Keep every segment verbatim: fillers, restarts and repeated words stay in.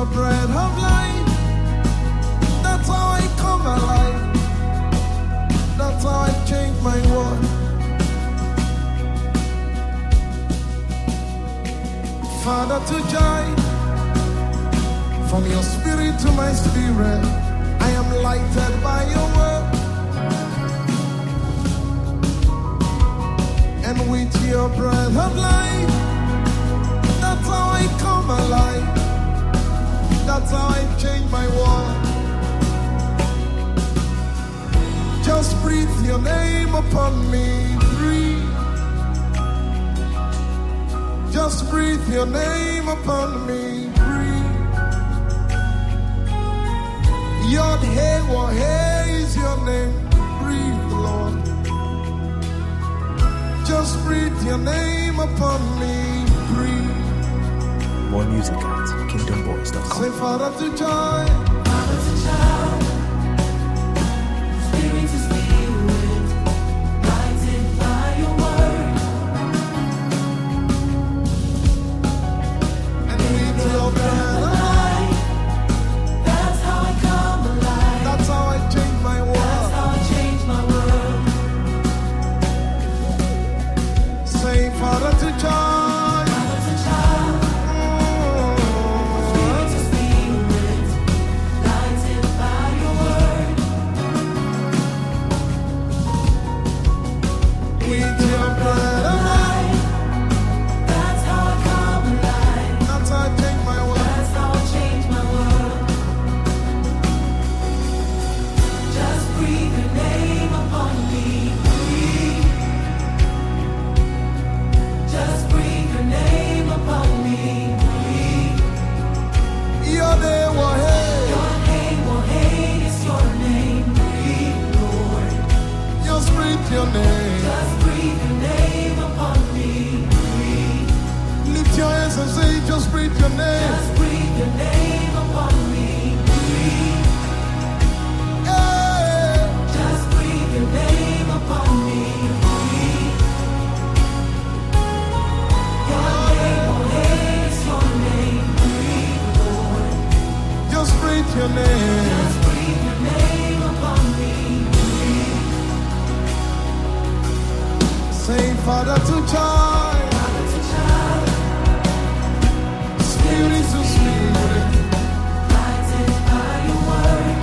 your bread of life. That's how I come alive. That's how I change my world. Father to joy, from your spirit to my spirit, I am lighted by your word. And with your breath of life, that's how I come alive. That's how I change my world. Just breathe your name upon me, breathe. Just breathe your name upon me, breathe. Yod Hey Wah Hey is your name, breathe, Lord. Just breathe your name upon me, breathe. More music at kingdom boys dot com. Say Father to joy, Father to child, spirit to spirit, guided by your word. and with your breath of life, That's how I come alive. that's how I change my That's world. how I change my world. Say Father to joy, Father to child, spirit to spirit, guided by your word. with your breath of life, That's how I come alive. that's how I change my world. That's how I change my world. Just breathe your name upon me. Breathe. Just breathe your name upon me. Breathe. Yod Hey Wah Hey, Your name, oh hey, is your name. Breathe, Lord. just breathe your name. Just breathe your name upon me. Breathe. Lift your hands and say, just breathe your name. Just breathe your name upon me. Breathe. Hey. Just breathe your name upon me. Breathe. Your name, oh hey, is your name. Breathe, Lord. Just breathe your name. Just breathe your name upon me. Breathe. Say Father to joy, Father to child, spirit to spirit, guided by your word.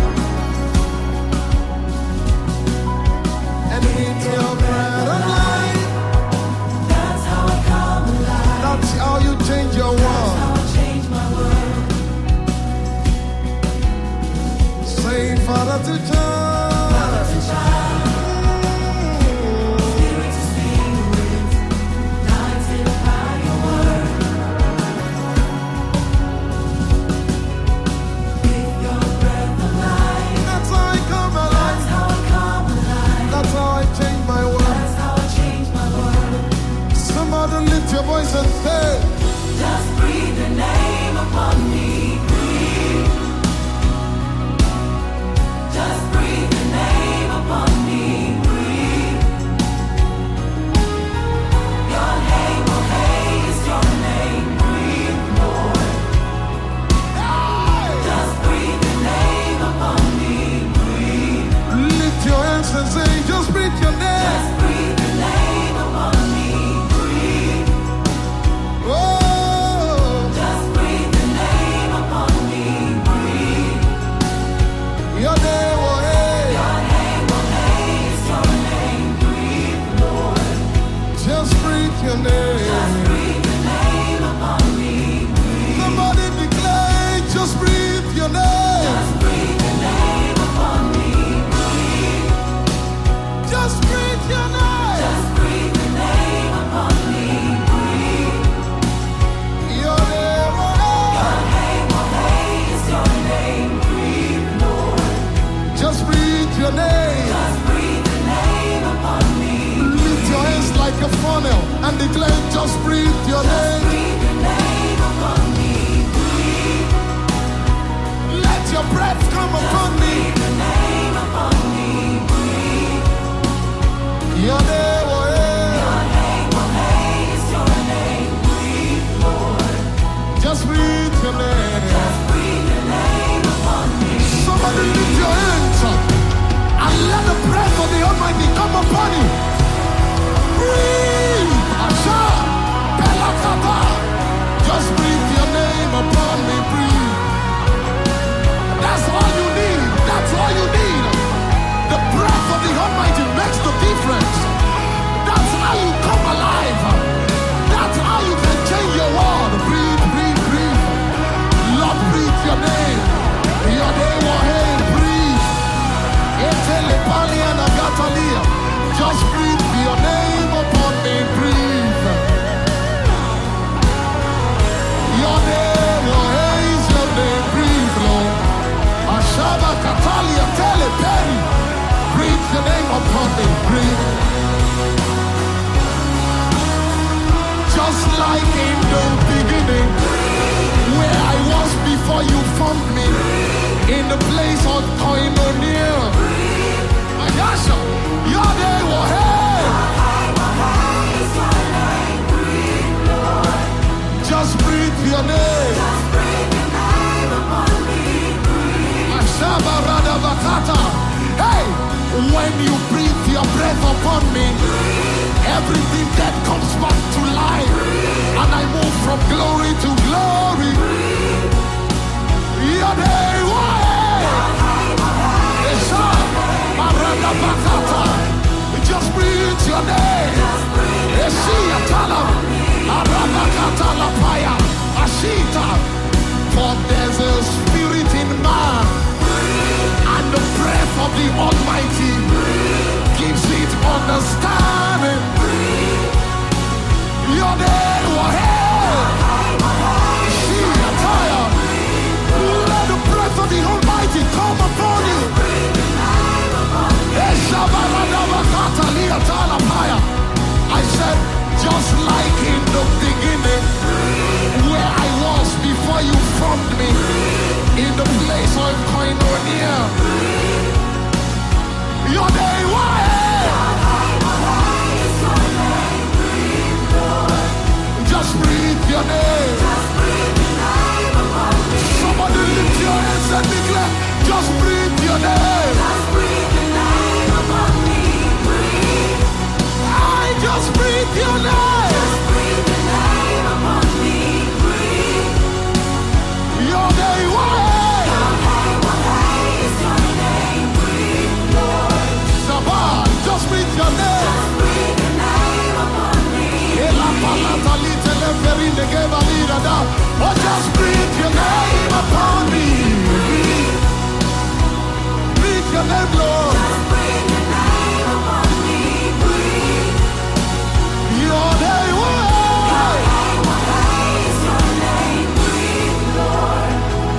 and with your breath of life, That's how I come alive. that's how you change your That's world. how I change my world. Say Father to joy, Father to child, spirit to spirit, guided by your word. With your breath of life, that's how I come that's alive. how I come alive. That's how I change my world. That's how I change my world. Somebody lift your voice and say, Just breathe your name upon me. Breathe. Just breathe your name upon me. Breathe. Your name, oh hey, is your name. Breathe, Lord. Just breathe your name upon me. Breathe. lift your hands and say, just breathe your name. Just breathe your name upon me. Breathe. Oh, Just breathe your name upon me. Breathe. your name, oh hey, Your name, oh hey, is your name. Breathe, Lord. just breathe your Just name. breathe your name upon me. Breathe. Somebody declare, just breathe your name. Just breathe your name upon me. Breathe. Just breathe your name. Just breathe your name upon me. Breathe. Your name, oh Your name, oh hey, is your name. Breathe, Lord. hey, just breathe your name. Just breathe your name upon me. Lift your hands like a funnel and declare, just breathe your Just name. breathe your name upon me. Breathe. Let your breath come upon me. Breathe your name upon me. Breathe. Your name, oh hey, Your name, oh hey, is your name. Breathe, Lord. just breathe your name. Just Almighty come upon you. Breathe. Asha. Pelakata. Just breathe your name upon me. Breathe. That's all you need. That's all you need. The breath of the Almighty makes the difference. That's how you come alive. That's how you can change your world. Breathe, breathe, breathe. Lord, breathe your name. Your name, oh hey, breathe. Etelepalia Nagatalia. Just breathe your name upon me. Breathe. Your name, oh hey, is your name. Breathe, Lord. Ashaba Katalia Teleperi. Breathe your name upon me. Breathe. Just like in the beginning, where I was before you formed me, in the place of koinonia. My gosh, your name will hey. Just breathe your name. Ashaba Radabakata. Hey, when you breathe your breath upon me, everything that comes back to life, and I move from glory to glory. Your name, just breathe your name. For there's a spirit in man, and the breath of the Almighty gives it understanding. Your name will help. Let the breath of the Almighty come upon you. I said, just like in the beginning, where I was before you formed me, in the place of koinonia. Your name was. Just breathe your name. Somebody lift your hands and declare, just breathe your name. Just breathe your name upon me. Breathe. I just breathe your name. Just breathe your name upon me. Breathe. Your name was. Your name was. Your name. Breathe, Lord. Sabah, just breathe your name. Just breathe your name upon me. Oh, just breathe your name upon me. Breathe your name, Lord. Just breathe your name upon me. Breathe. Your name, Lord. Your name, breathe, Lord.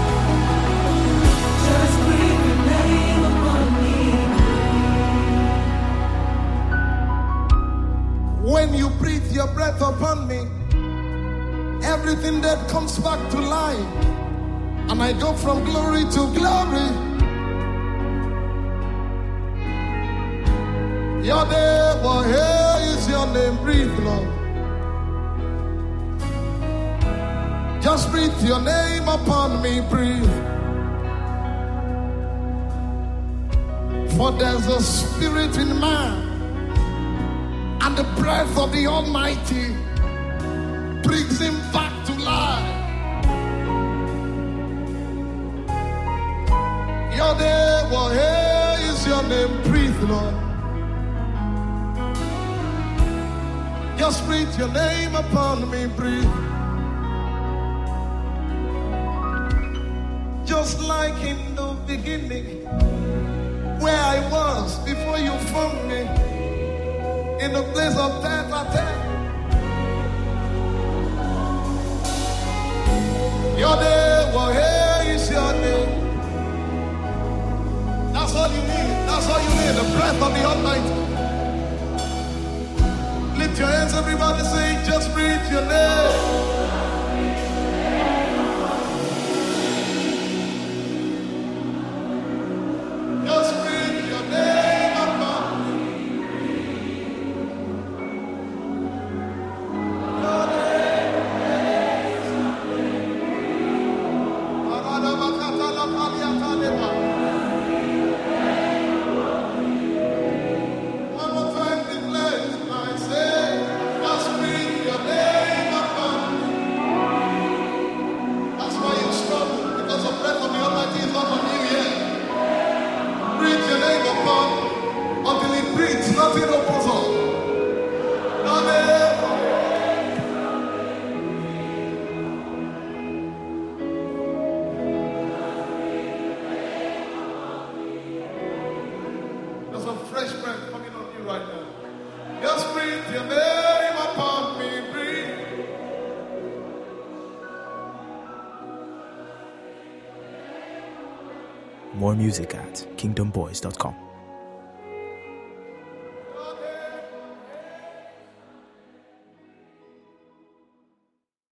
Just breathe your name upon me. When you breathe your breath upon me, everything that comes back to life, and I go from glory to glory. Your name, oh, here is your name. Breathe, Lord. Just breathe your name upon me. Breathe. For there's a spirit in man, and the breath of the Almighty brings him back to life. Your name, oh, here is your name. Breathe, Lord. Just breathe your name upon me. Breathe. Just like in the beginning, where I was before you formed me, in the place of death I tell. Your name, well, here is your name. That's all you need. That's all you need. The breath of the Almighty. Lift your hands, everybody. Say, just breathe your name. Just breathe your name upon me. Your name. More music at kingdom boys dot com.